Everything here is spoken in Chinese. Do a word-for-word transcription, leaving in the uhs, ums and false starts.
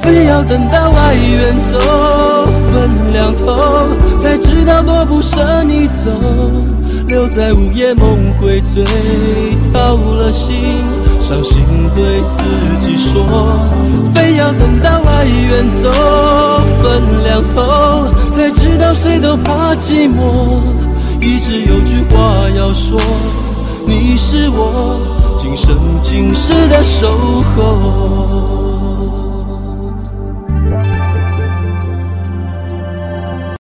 非要等到爱远走分两头，才知道多不舍你走，留在午夜梦回醉，掏了心，伤心对自己说，非要等到爱远走分两头，才知道谁都怕寂寞，一直有句话要说，你是我今生今世的守候。